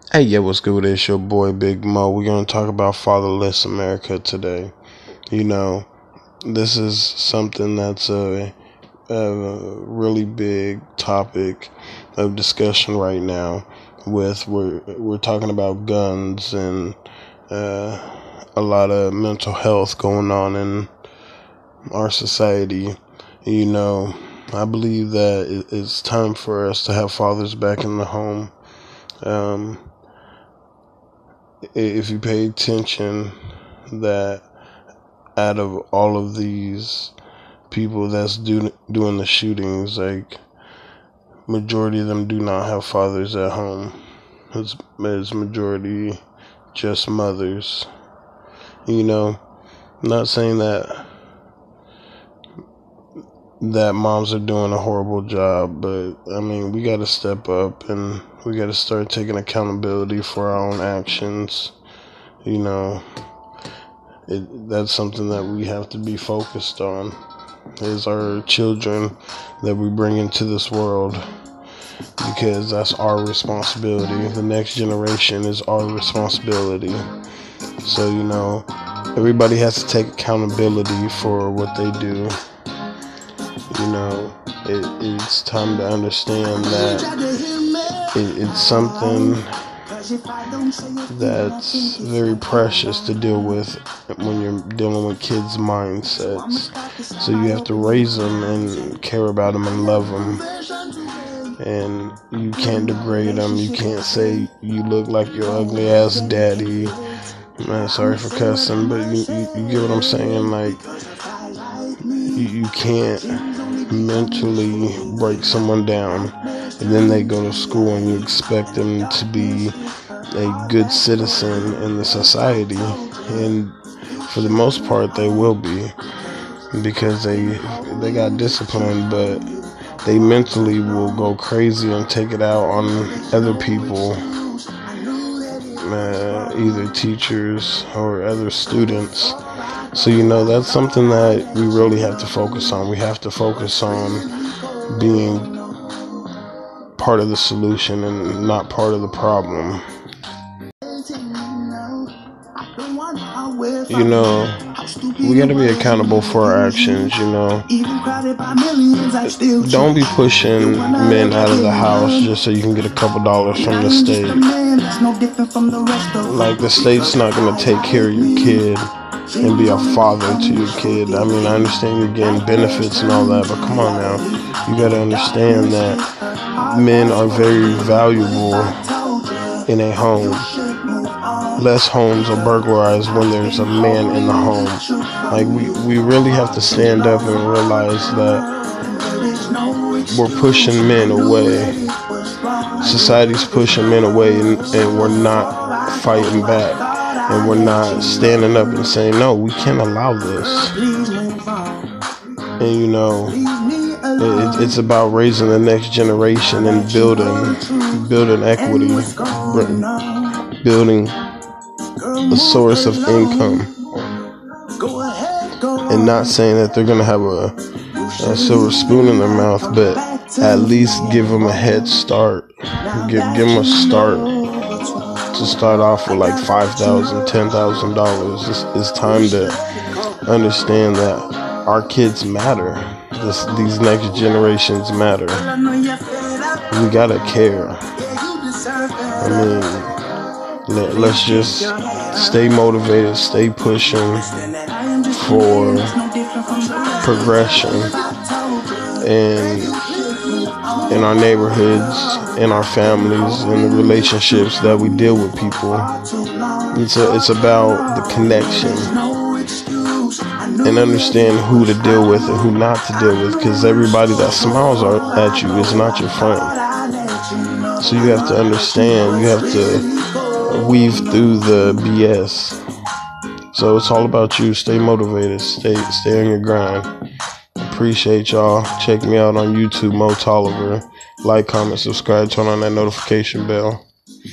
Hey, yeah, what's good? It's your boy Big Mo. We're going to talk about fatherless America today. You know, this is something that's a really big topic of discussion right now. We're talking about guns and a lot of mental health going on in our society. You know, I believe that it's time for us to have fathers back in the home. If you pay attention, that out of all of these people that's doing the shootings, like, majority of them do not have fathers at home. It's majority just mothers. You know, I'm not saying that moms are doing a horrible job, but I mean, we got to step up and we got to start taking accountability for our own actions. You know, that's something that we have to be focused on, is our children that we bring into this world, because that's our responsibility. The next generation is our responsibility. So, you know, everybody has to take accountability for what they do. You know, it's time to understand that it's something that's very precious to deal with when you're dealing with kids' mindsets. So you have to raise them and care about them and love them. And you can't degrade them. You can't say you look like your ugly ass daddy. Man, sorry for cussing, but you get what I'm saying? Like, you can't mentally break someone down and then they go to school and you expect them to be a good citizen in the society. And for the most part, they will be, because they got discipline, but they mentally will go crazy and take it out on other people, either teachers or other students. So, you know, that's something that we really have to focus on. We have to focus on being part of the solution and not part of the problem. You know, we got to be accountable for our actions, you know. Don't be pushing men out of the house just so you can get a couple dollars from the state. Like, the state's not going to take care of your kid and be a father to your kid. I mean, I understand you're getting benefits and all that, but come on now. You got to understand that men are very valuable in a home. Less homes are burglarized when there's a man in the home. Like, we really have to stand up and realize that we're pushing men away. Society's pushing men away, and we're not fighting back. And we're not standing up and saying, no, we can't allow this. And, you know, it's about raising the next generation and building equity, building a source of income. And not saying that they're going to have a silver spoon in their mouth, but at least give them a head start. Give them a start. To start off with like $5,000, $10,000. It's time to understand that our kids matter. These next generations matter. We gotta care. I mean, let's just stay motivated, stay pushing for progression in our neighborhoods, in our families, in the relationships that we deal with people. It's about the connection and understand who to deal with and who not to deal with, because everybody that smiles at you is not your friend. So you have to understand, you have to weave through the BS. So it's all about you. Stay motivated, stay on your grind. Appreciate y'all. Check me out on YouTube, Mo Tolliver. Like, comment, subscribe, turn on that notification bell.